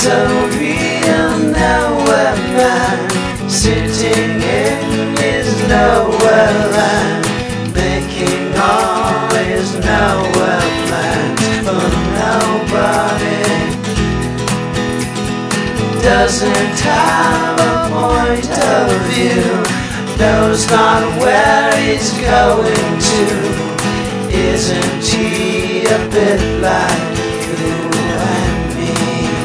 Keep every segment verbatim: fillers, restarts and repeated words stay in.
a real nowhere man, sitting in his nowhere land, making all his nowhere plans for nobody. Doesn't have a point of view, knows not where he's going to. Isn't he a bit like you and me?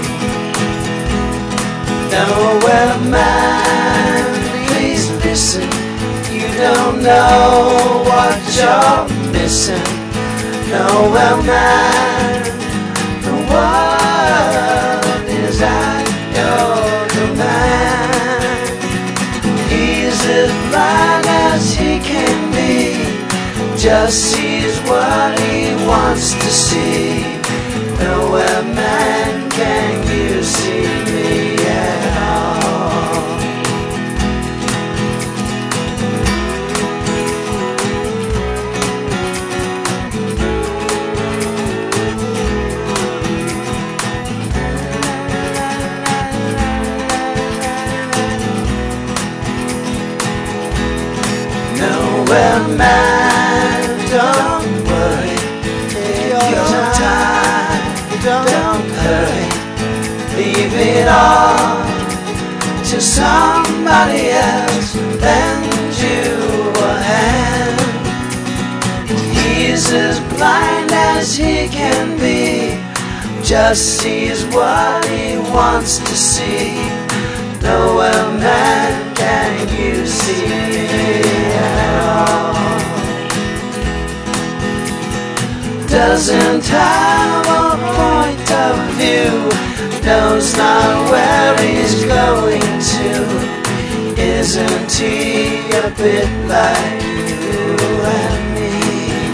Nowhere man, please listen. You don't know what you're missing. Nowhere man, the world is at your command. He's as blind as he can be, just sees what he wants to see. Nowhere man, can you see me at all? Nowhere man, don't worry, take your time, don't hurry, leave it all to somebody else, lend you a hand. He's as blind as he can be, just sees what he wants to see. Nowhere man, can you see me at all? Doesn't have a point of view, knows not where he's going to. Isn't he a bit like you and me?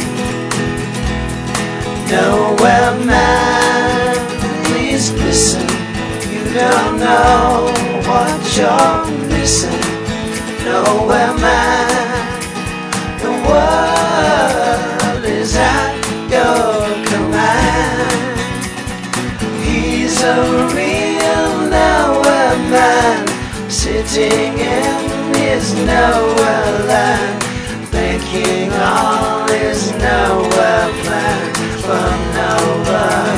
Nowhere man, please listen. You don't know what you're missing. Nowhere man, the world is at your command. He's a real nowhere man, sitting in his nowhere land, making all his nowhere plans for nowhere.